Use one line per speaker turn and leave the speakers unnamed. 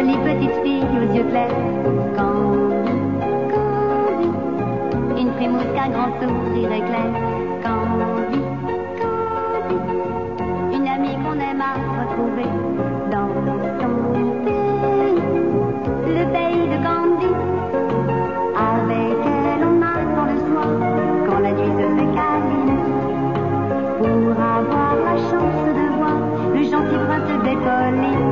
jolie petite fille aux yeux clairs. Candy, Candy, une frimousse qu'un grand sourire éclair. Candy, Candy, une amie qu'on aime à retrouver dans son pays, le pays de Candy. Avec elle on attend le soir, quand la nuit se fait câline, pour avoir la chance de voir le gentil prince des collines.